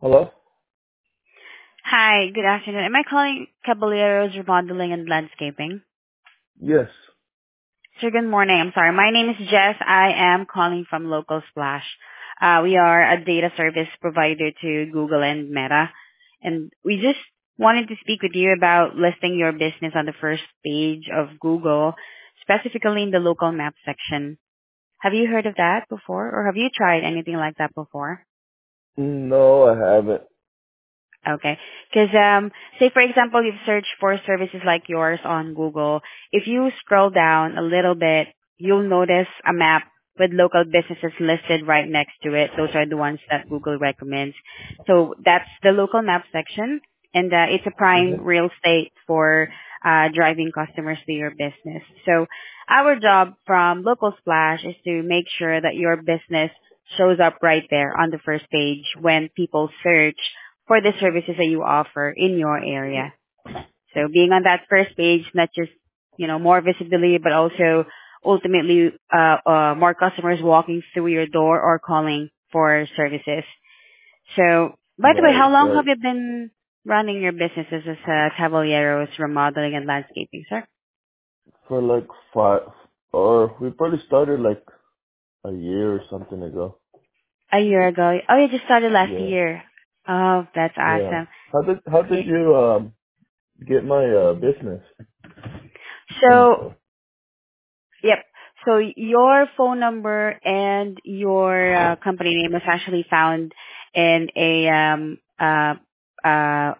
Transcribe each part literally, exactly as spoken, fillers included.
Hello? Hi, good afternoon. Am I calling Caballeros Remodeling and Landscaping? Yes. Sir, good morning. I'm sorry. My name is Jess. I am calling from Local Splash. Uh, we are a data service provider to Google and Meta, and we just wanted to speak with you about listing your business on the first page of Google, specifically in the local map section. Have you heard of that before, or have you tried anything like that before? No, I haven't. Okay. Because, um, say for example, you've searched for services like yours on Google. If you scroll down a little bit, you'll notice a map with local businesses listed right next to it. Those are the ones that Google recommends. So that's the local map section, and uh, it's a prime hmm real estate for uh, driving customers to your business. So our job from Local Splash is to make sure that your business shows up right there on the first page when people search for the services that you offer in your area. So being on that first page, not just, you know, more visibility, but also ultimately, uh, uh, more customers walking through your door or calling for services. So, by the way, Right, how long have right. you been running your businesses as uh, Caballeros Remodeling and Landscaping, sir? For like five, or we probably started like a year or something ago. A year ago. Oh, you just started last Yeah, year. Oh, that's yeah. awesome. How did how did Yeah. you um get my uh Mhm. business So, info? yep. So your phone number and your uh, company name was actually found in a um uh uh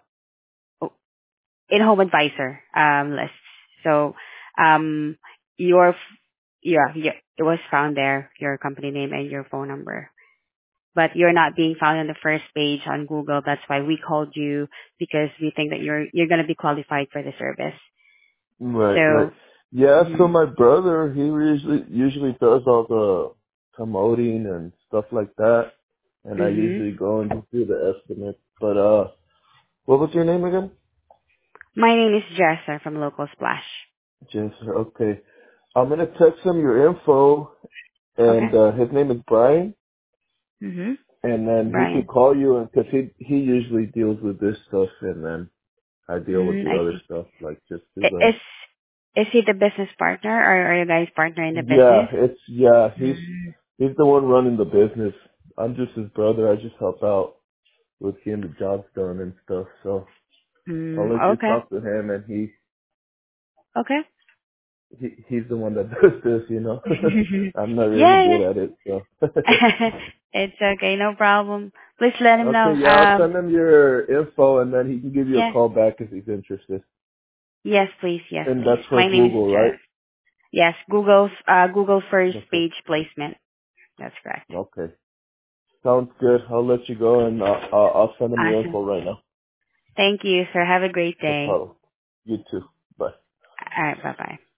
in Home Advisor um list. So um your f- yeah, yeah it was found there, your company name and your phone number. But you're not being found on the first page on Google. That's why we called you, because we think that you're you're gonna be qualified for the service. Right, right. So Yeah. So mhm. my brother, he usually usually does all the promoting and stuff like that, and I Mhm. usually go and just do the estimate. But uh, what was your name again? My name is Jessa from Local Splash. Jason. Okay. I'm gonna text him your info, Okay. and uh, his name is Brian, Mhm. and then he could Brian. call you, and because he he usually deals with this stuff, and then I deal with Mm, the I other see. stuff, like just to I- the. Is is he the business partner, or are you guys partner in the Yeah, business? it's yeah. He's Mm, he's the one running the business. I'm just his brother. I just help out with getting the jobs done and stuff. So I'll mm, let you okay. talk to him, and he Okay. he he's the one that does this. You know, I'm not really yeah, good yeah. at it, so. It's okay, no problem. Please let him know. Okay, yeah, I'll Um, send him your info and then he can give you a yeah. call back if he's interested. Yes, please. Yes, And please. that's for My name is Google, right? Jess. Yes, Google's uh Google first Okay. page placement. That's correct. Okay. Sounds good. I'll let you go and uh, I'll, I'll send him your Awesome. info right now. Thank you, sir. Have a great No day. problem. You too. Bye. All right. Bye bye.